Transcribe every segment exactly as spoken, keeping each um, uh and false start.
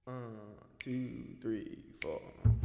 One, two, three, four.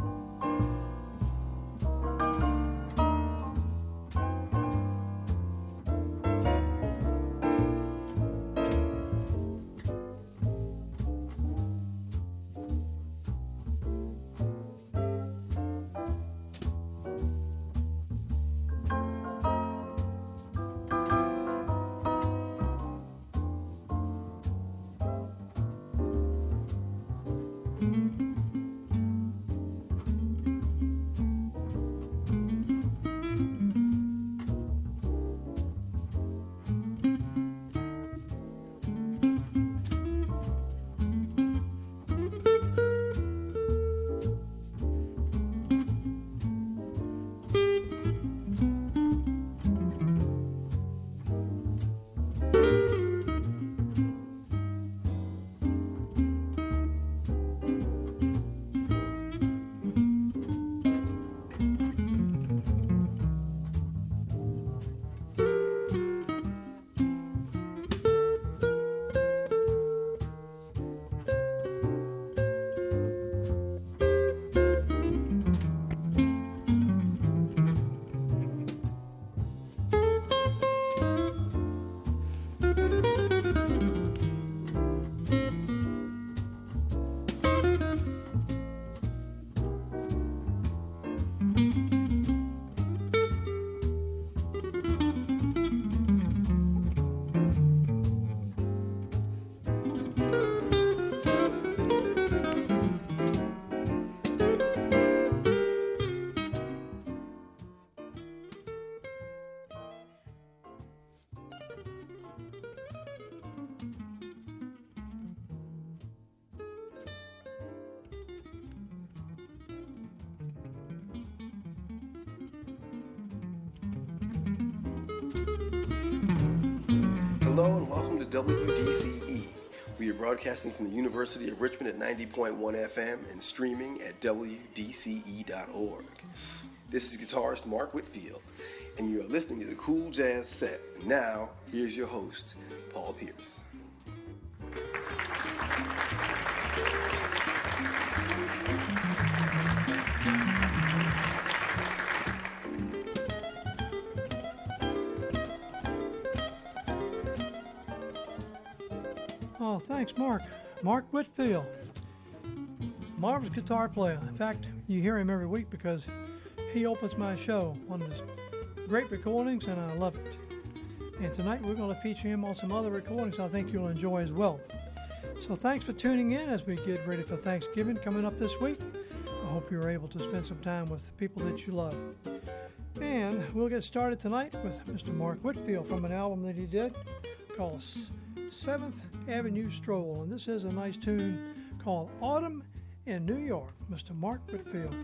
Hello and welcome to W D C E. We are broadcasting from the University of Richmond at ninety point one F M and streaming at W D C E dot org. This is guitarist Mark Whitfield, and you are listening to the Cool Jazz Set. Now, here's your host, Paul Pierce. Oh, thanks, Mark. Mark Whitfield. Marvelous guitar player. In fact, you hear him every week because he opens my show. One of his great recordings, and I love it. And tonight we're going to feature him on some other recordings I think you'll enjoy as well. So thanks for tuning in as we get ready for Thanksgiving coming up this week. I hope you're able to spend some time with people that you love. And we'll get started tonight with Mister Mark Whitfield from an album that he did called seventh Avenue Stroll, and this is a nice tune called Autumn in New York. Mister Mark Whitfield.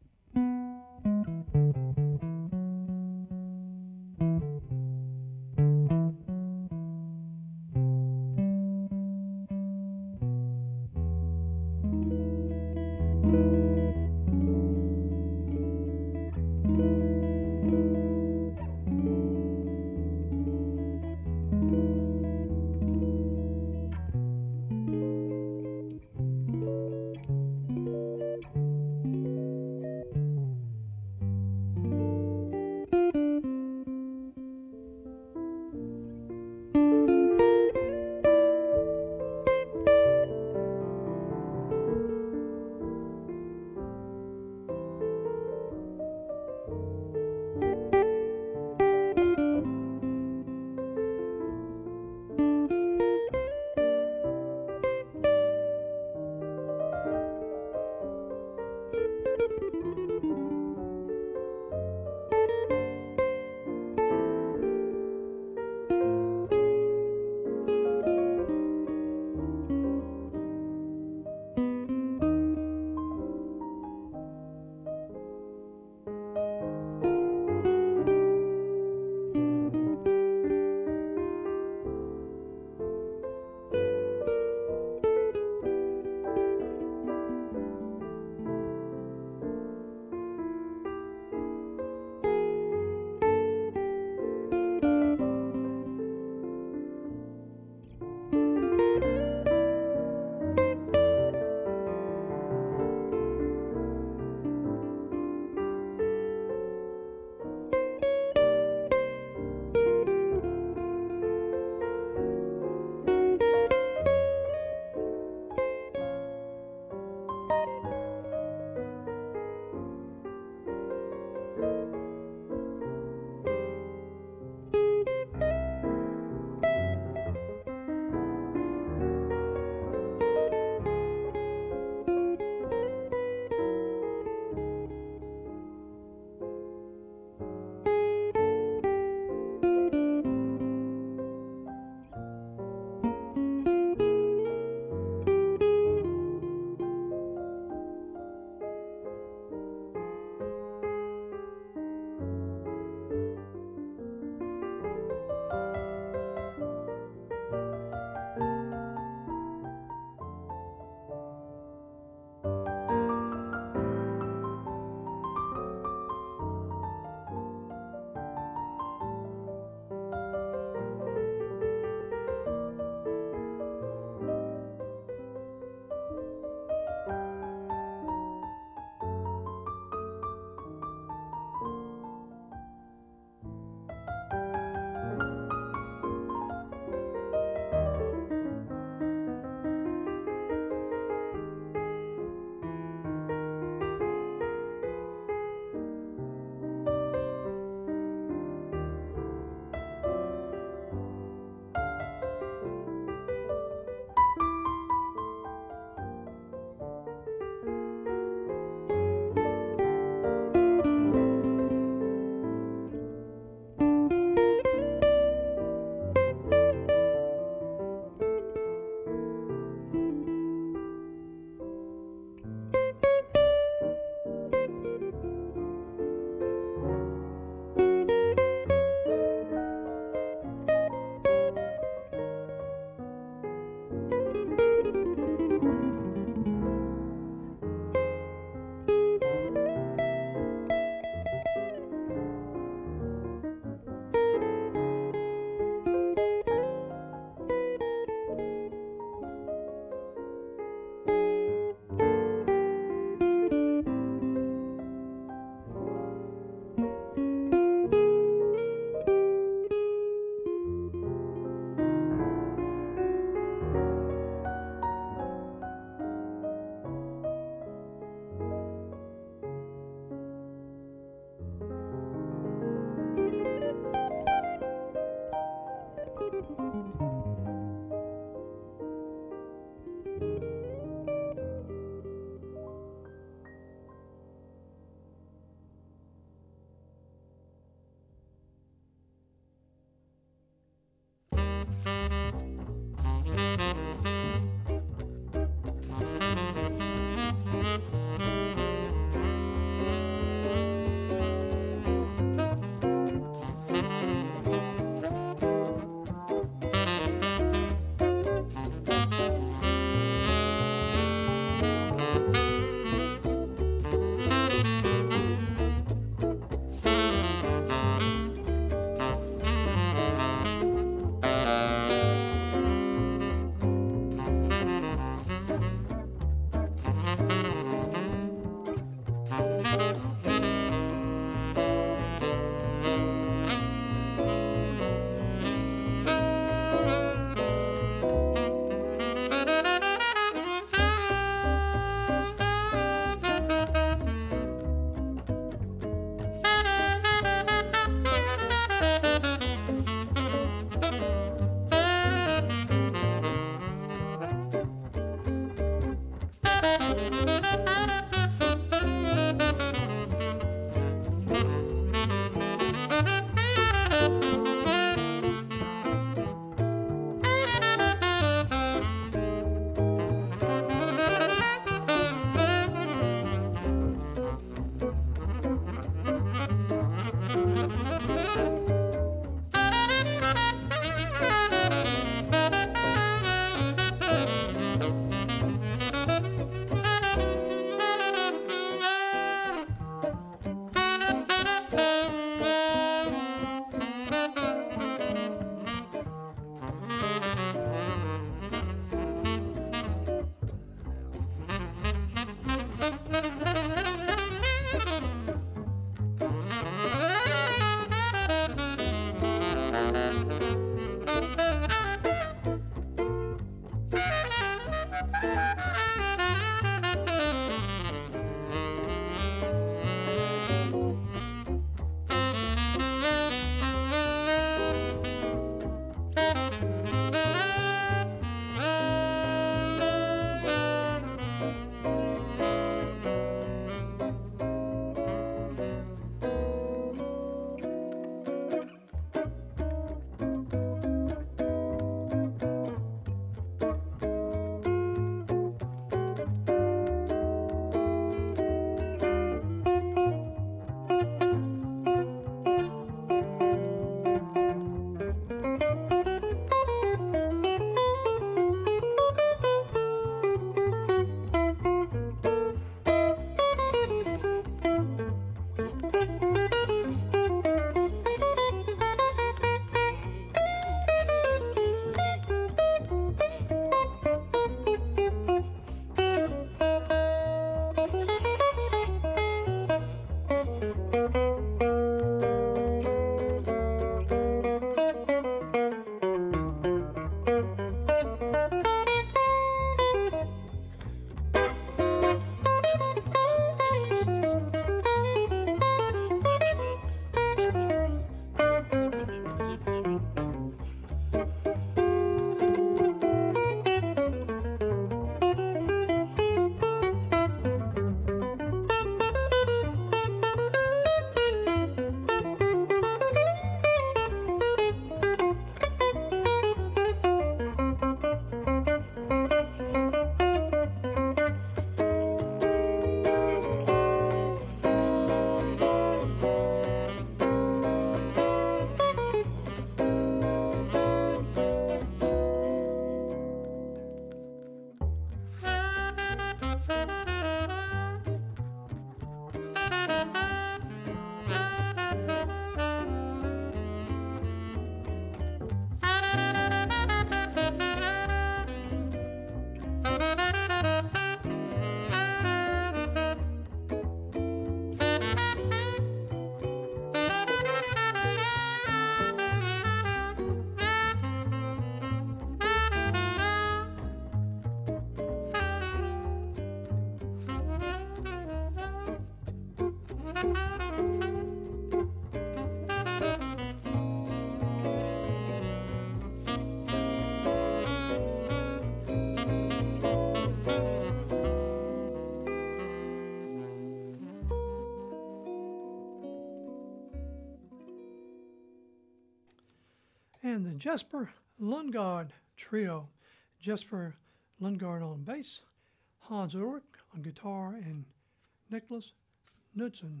And the Jesper Lundgaard Trio. Jesper Lundgaard on bass, Hans Ulrich on guitar, and Nicholas Knudsen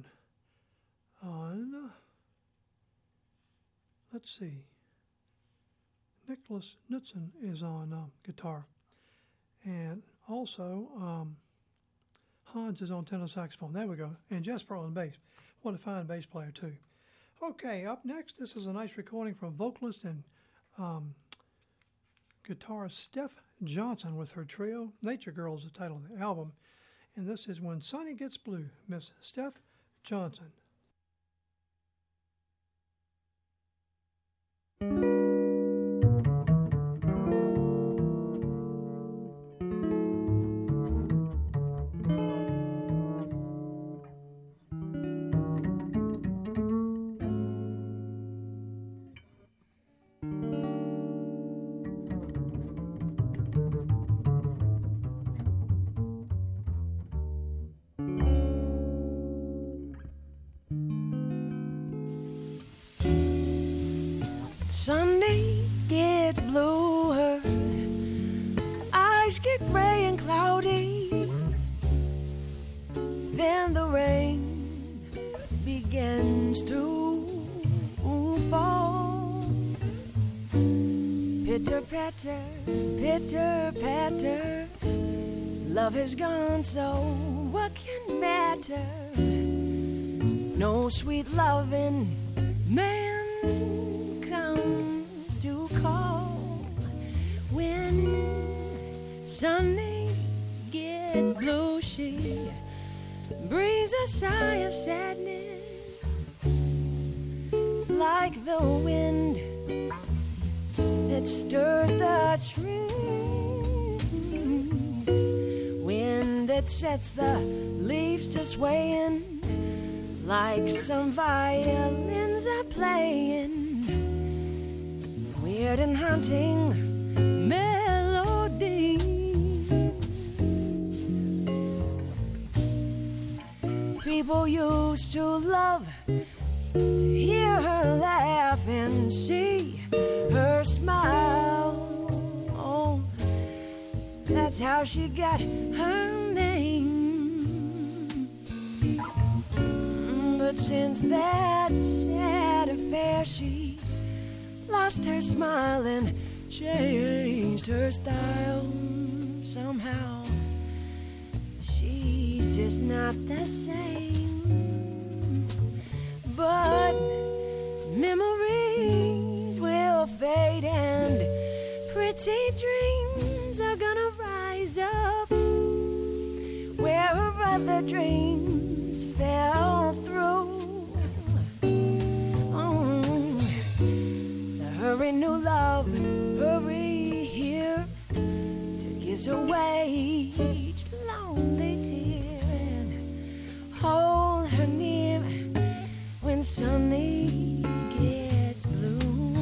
on, let's see, Nicholas Knudsen is on uh, guitar. And also, um, Hans is on tenor saxophone. There we go. And Jesper on bass. What a fine bass player, too. Okay, up next, this is a nice recording from vocalist and um, guitarist Steph Johnson with her trio. Nature Girl is the title of the album. And this is When Sonny Gets Blue, Miss Steph Johnson. Sunday gets bluer, eyes get gray and cloudy, then the rain begins to fall. Pitter patter, pitter patter, love has gone, so what can matter? No sweet loving man comes to call. When Sunday gets blue, she breathes a sigh of sadness, like the wind stirs the trees, wind that sets the leaves to swaying, like some violins are playing, weird and haunting melody. People used to love to hear her laugh and see her smile. Oh, that's how she got her name. But since that sad affair, she's lost her smile and changed her style. Somehow she's just not the same. But memories will fade and pretty dreams are gonna rise up where her other dreams fell through. Oh, so hurry, new love, hurry here to kiss away each lonely tear and hold her near when Sunny gets blue.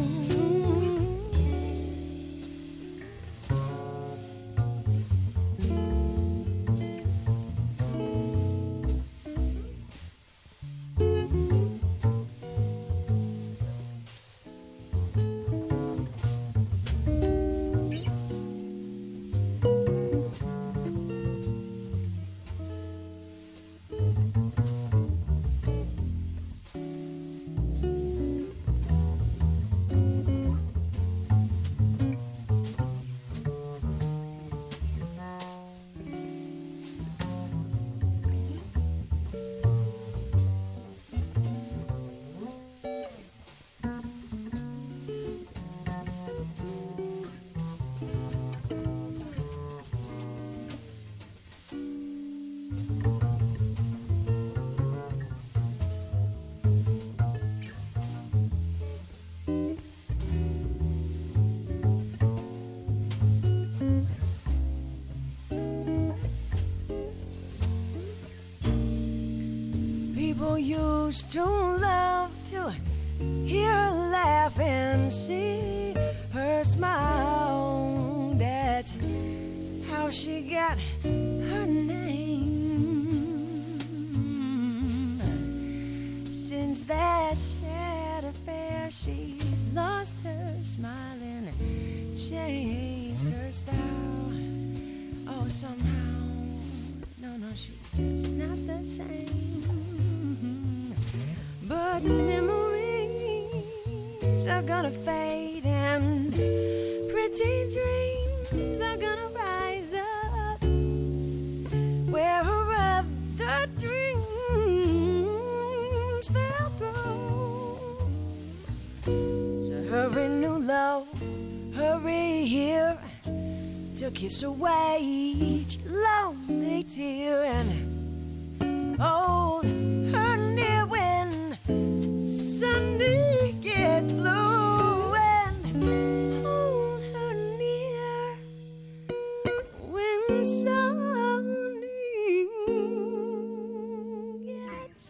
People used to love to hear her laugh and see her smile. That's how she got her name. Since that sad affair, she's lost her smile and changed her style. Oh, somehow, no, no, she's just not the same. But memories are gonna fade and pretty dreams are gonna rise up where her other dreams fell through. So hurry, new love, hurry here to kiss away each lonely tear and hold her near when Sunday gets blue, and hold her near when Sunday gets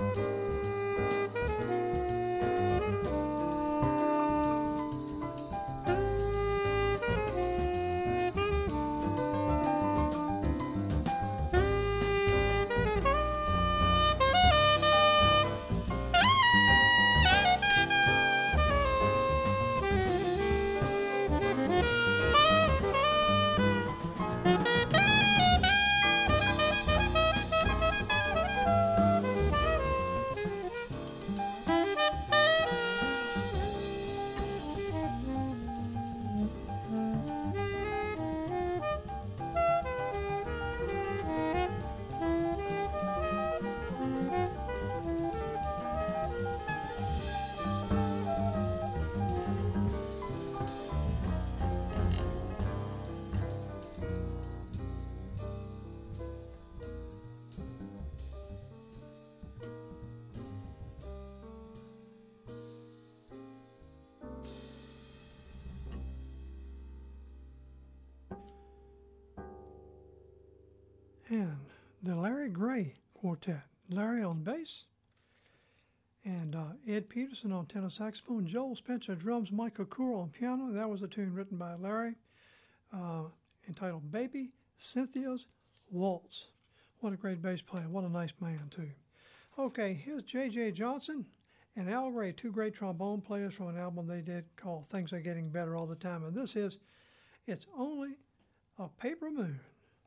And the Larry Gray Quartet. Larry on bass, and uh, Ed Peterson on tenor saxophone, Joel Spencer drums, Mike Okura on piano. That was a tune written by Larry, uh, entitled Baby Cynthia's Waltz. What a great bass player. What a nice man, too. Okay, here's J J Johnson and Al Gray, two great trombone players from an album they did called Things Are Getting Better All the Time. And this is It's Only a Paper Moon.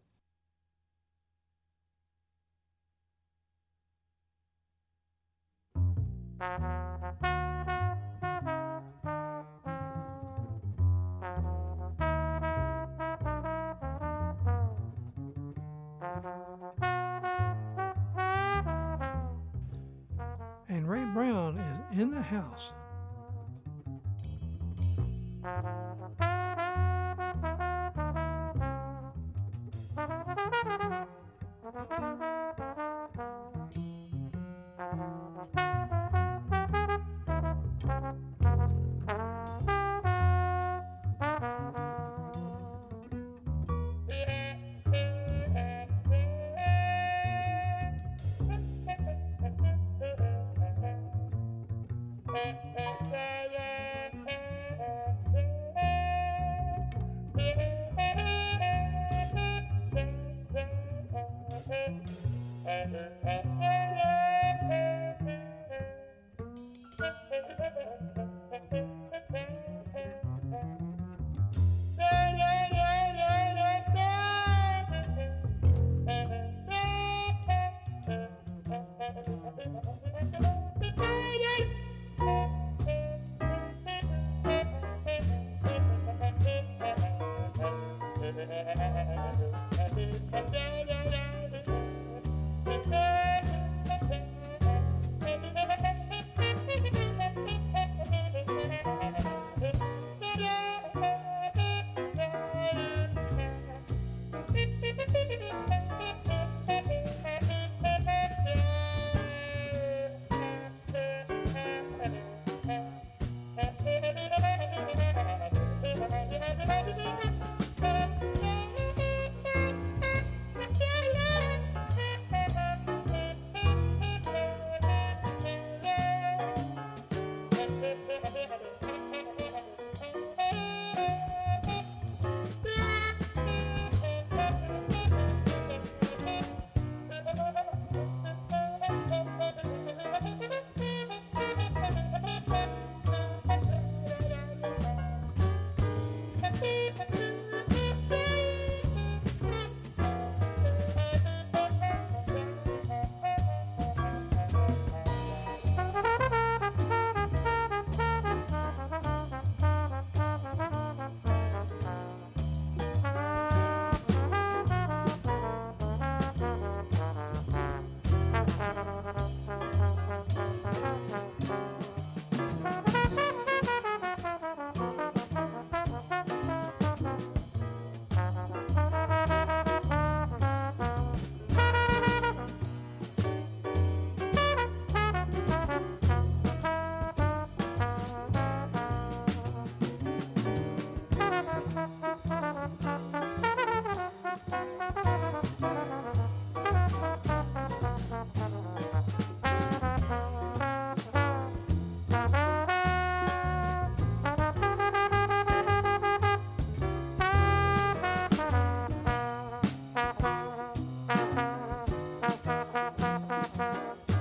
And Ray Brown is in the house.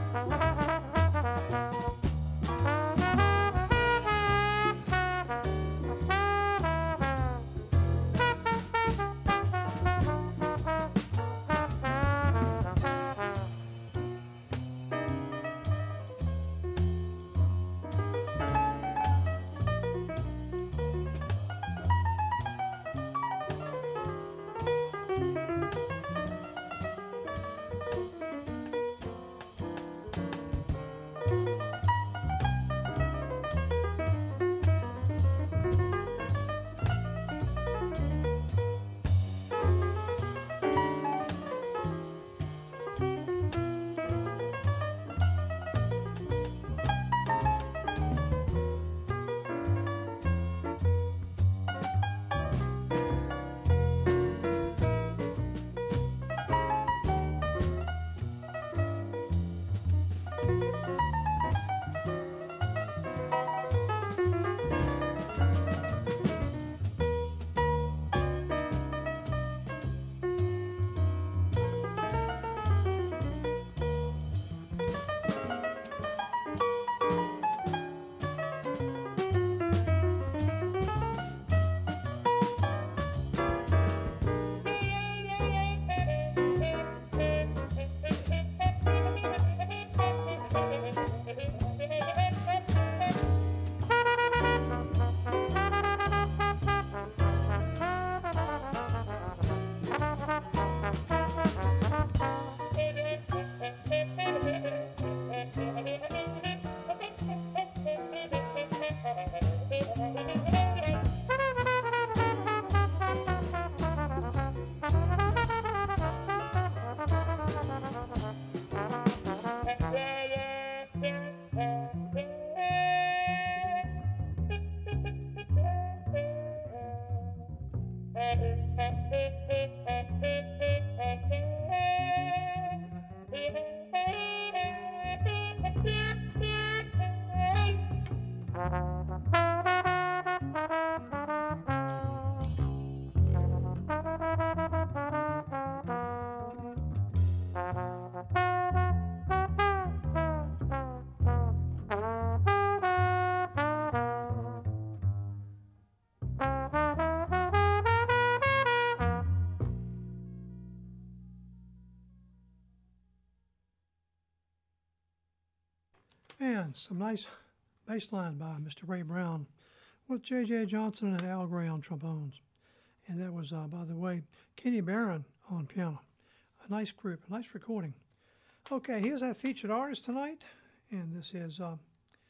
And some nice bass line by Mister Ray Brown with J J Johnson and Al Gray on trombones. And that was, uh, by the way, Kenny Barron on piano. A nice group, a nice recording. Okay, here's our featured artist tonight. And this is uh,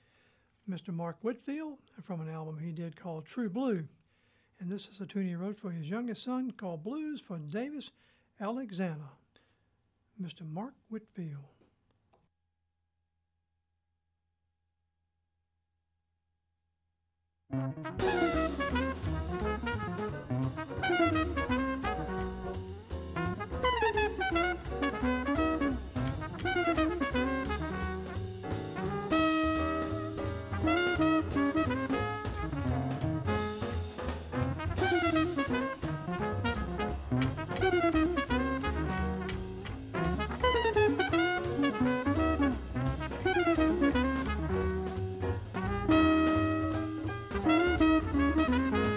Mister Mark Whitfield from an album he did called True Blue. And this is a tune he wrote for his youngest son called Blues for Davis Alexander. Mister Mark Whitfield. Thank you.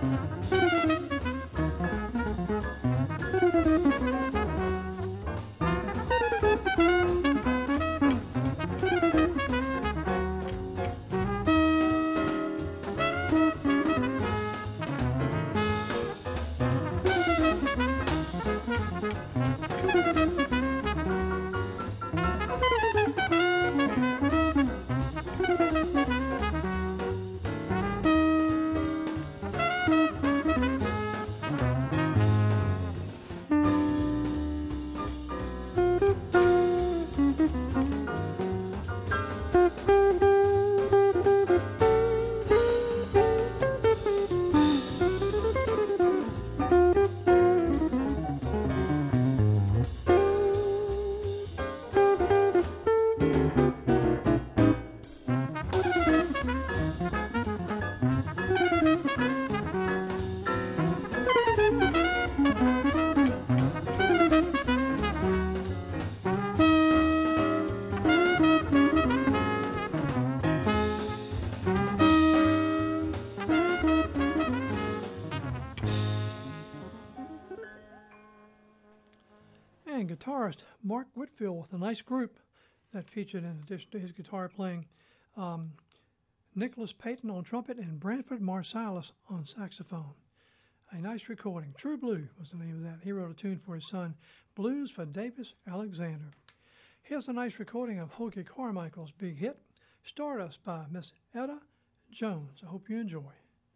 Guitarist Mark Whitfield with a nice group that featured, in addition to his guitar playing, um, Nicholas Payton on trumpet and Branford Marsalis on saxophone. A nice recording. True Blue was the name of that. He wrote a tune for his son, Blues for Davis Alexander. Here's a nice recording of Hoagy Carmichael's big hit, Stardust by Miss Etta Jones. I hope you enjoy.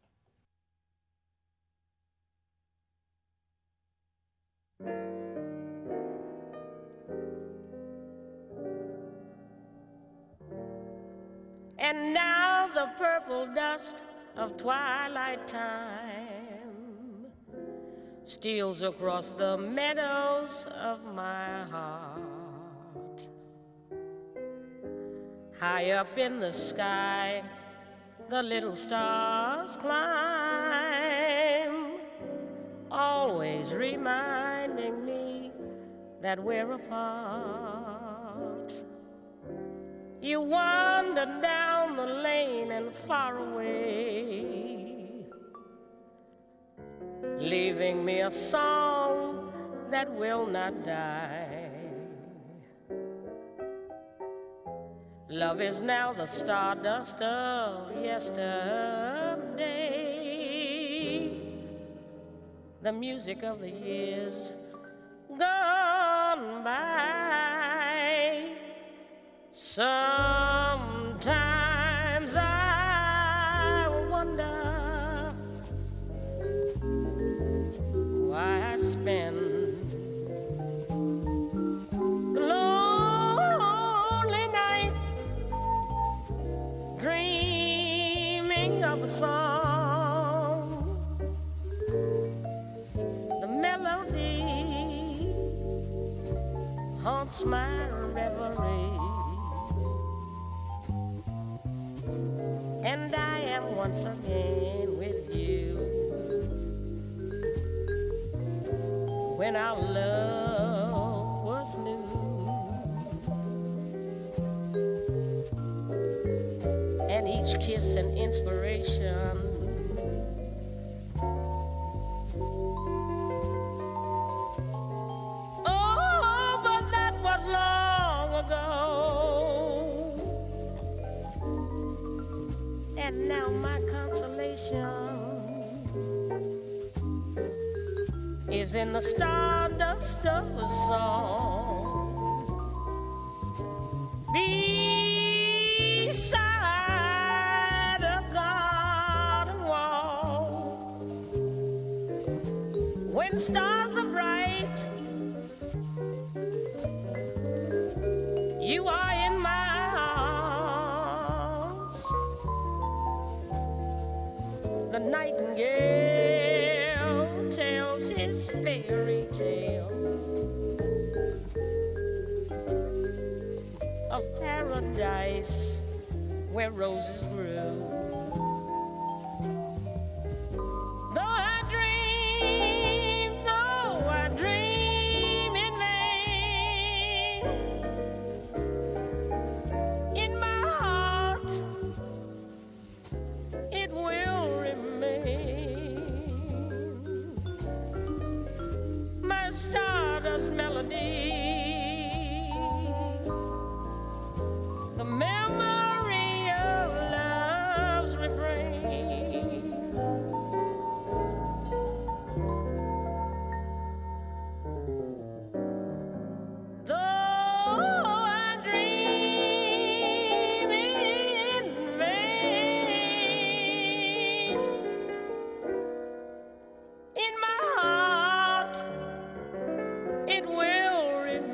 And now the purple dust of twilight time steals across the meadows of my heart. High up in the sky, the little stars climb, always reminding me that we're apart. You wander down the lane and far away, leaving me a song that will not die. Love is now the stardust of yesterday, the music of the years gone by. Sometimes I wonder why I spend the lonely night dreaming of a song. The melody haunts my reverie, and I am once again with you. When our love was new, and each kiss an inspiration. Oh, but that was long ago. And now my consolation is in the stardust of a song beside a garden wall. When stars are bright, you are in my arms. The nightingale tells his fairy tale of paradise where roses grew. Though I dream, though I dream in vain, in my heart it will remain. melody, the memory of love's refrain. Though I dream in vain, in my heart it will remain.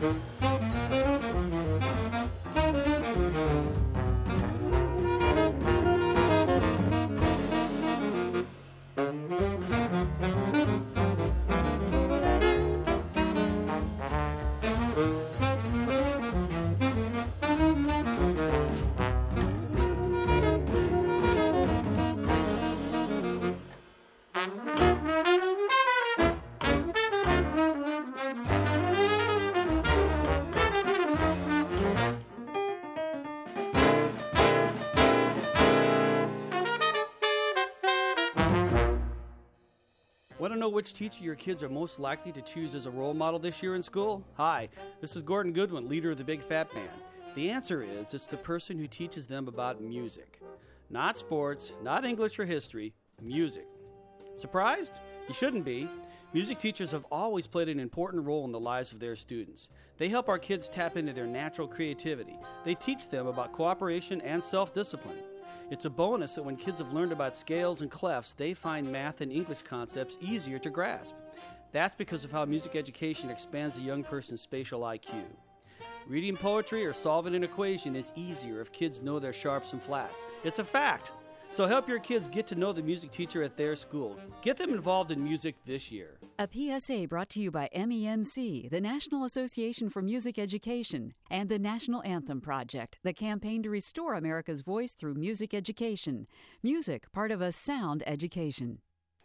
Want to know which teacher your kids are most likely to choose as a role model this year in school? Hi, this is Gordon Goodwin, leader of the Big Fat Band. The answer is it's the person who teaches them about music. Not sports, not English or history, music. Surprised? You shouldn't be. Music teachers have always played an important role in the lives of their students. They help our kids tap into their natural creativity. They teach them about cooperation and self-discipline. It's a bonus that when kids have learned about scales and clefs, they find math and English concepts easier to grasp. That's because of how music education expands a young person's spatial I Q. Reading poetry or solving an equation is easier if kids know their sharps and flats. It's a fact. So help your kids get to know the music teacher at their school. Get them involved in music this year. A P S A brought to you by M E N C, the National Association for Music Education, and the National Anthem Project, the campaign to restore America's voice through music education. Music, part of a sound education.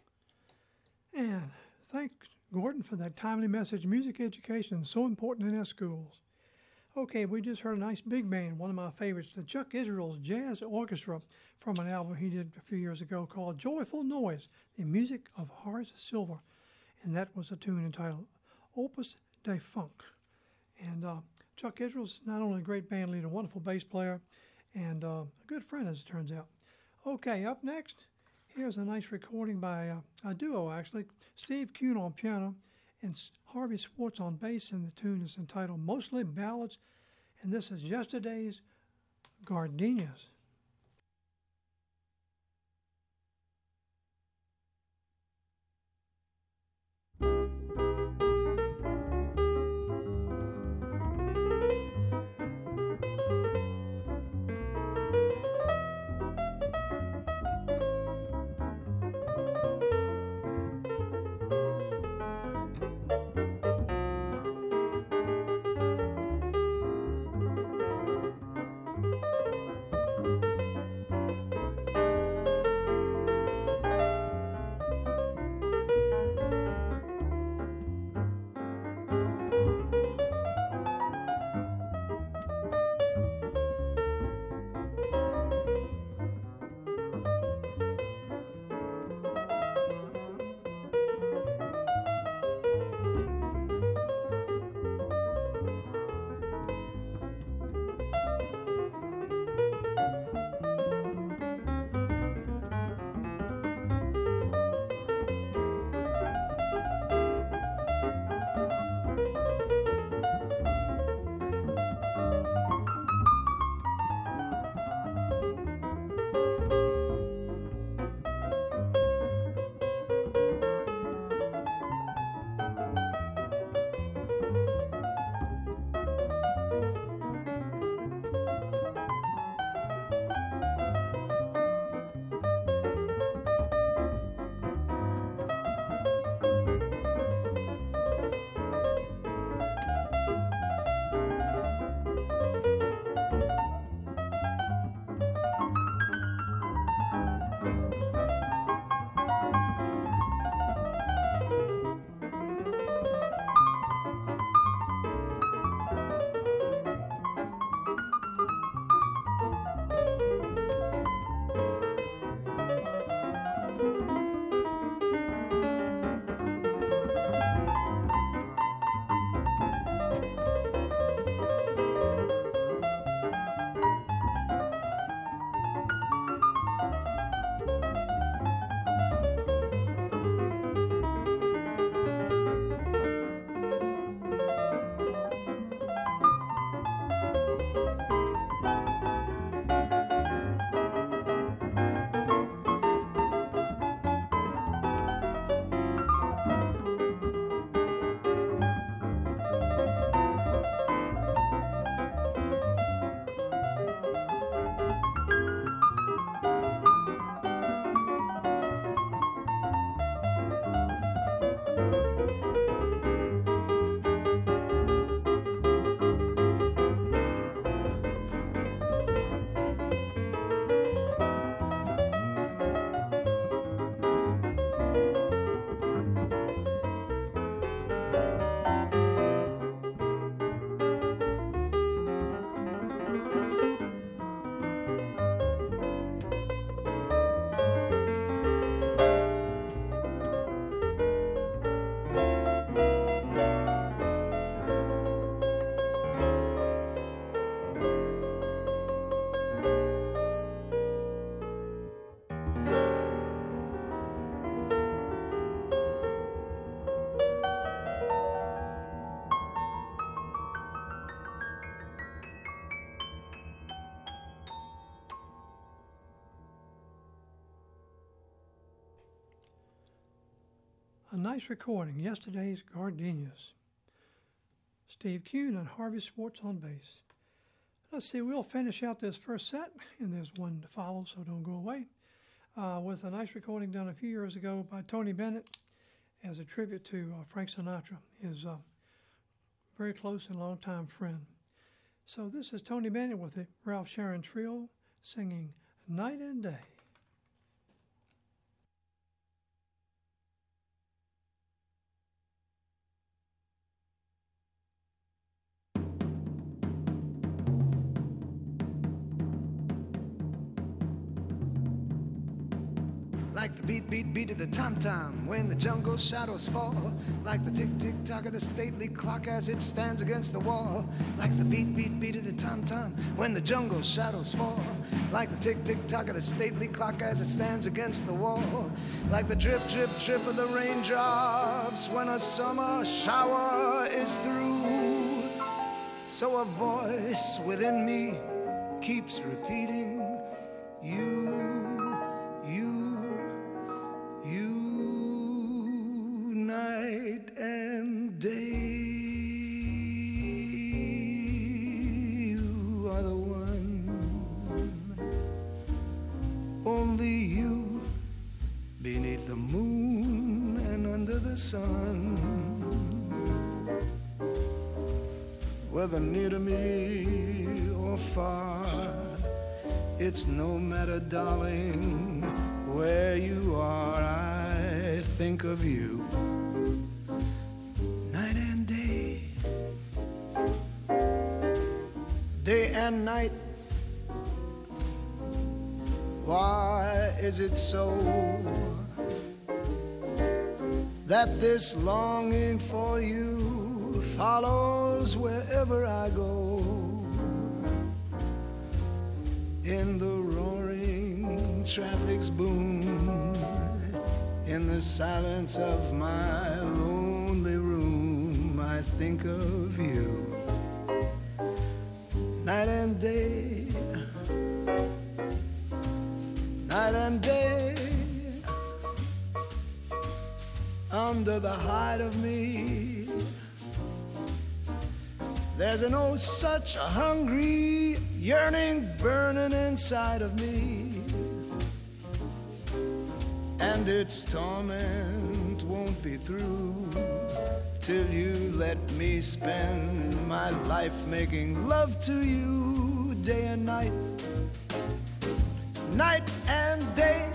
And thanks, Gordon, for that timely message. Music education is so important in our schools. Okay, we just heard a nice big band, one of my favorites, the Chuck Israel's Jazz Orchestra, from an album he did a few years ago called Joyful Noise, the music of Horace Silver. And that was a tune entitled Opus de Funk. And uh, Chuck Israel's not only a great band leader, a wonderful bass player, and uh, a good friend, as it turns out. Okay, up next, here's a nice recording by uh, a duo, actually. Steve Kuhn on piano and Harvey Swartz on bass, and the tune is entitled Mostly Ballads, and this is Yesterday's Gardenias. nice recording, Yesterday's Gardenias. Steve Kuhn and Harvey Swartz on bass. Let's see, we'll finish out this first set, and there's one to follow, so don't go away, uh, with a nice recording done a few years ago by Tony Bennett as a tribute to uh, Frank Sinatra, his uh, very close and longtime friend. So this is Tony Bennett with the Ralph Sharon Trio singing Night and Day. Like the beat, beat, beat of the tom-tom when the jungle shadows fall. Like the tick-tick-tock of the stately clock as it stands against the wall. Like the beat, beat, beat of the tom-tom when the jungle shadows fall. Like the tick-tick-tock of the stately clock as it stands against the wall. Like the drip, drip, drip of the raindrops when a summer shower is through. So a voice within me keeps repeating, you, you, night and day, you are the one, only you, beneath the moon and under the sun, whether near to me or far, it's no matter, darling, where you are, I think of you. Night and day, day and night. Why is it so that this longing for you follows wherever I go? In the roaring traffic's boom, in the silence of my lonely room, I think of you. Night and day, night and day, under the hide of me, there's an oh such a hungry yearning burning inside of me, and its torment won't be through till you let me spend my life making love to you day and night, night and day.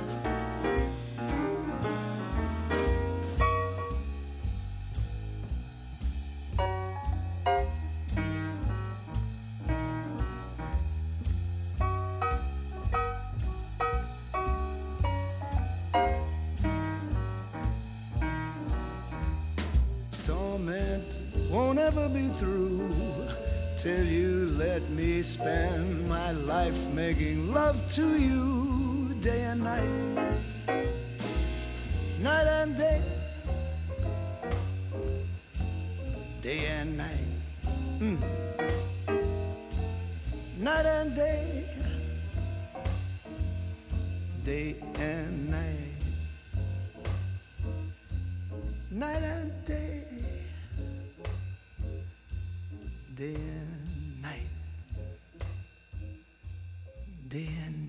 Won't ever be through till you let me spend my life making love to you day and night, night and day, day and night, mm. Night and day, day and night, night and day, day and night, day and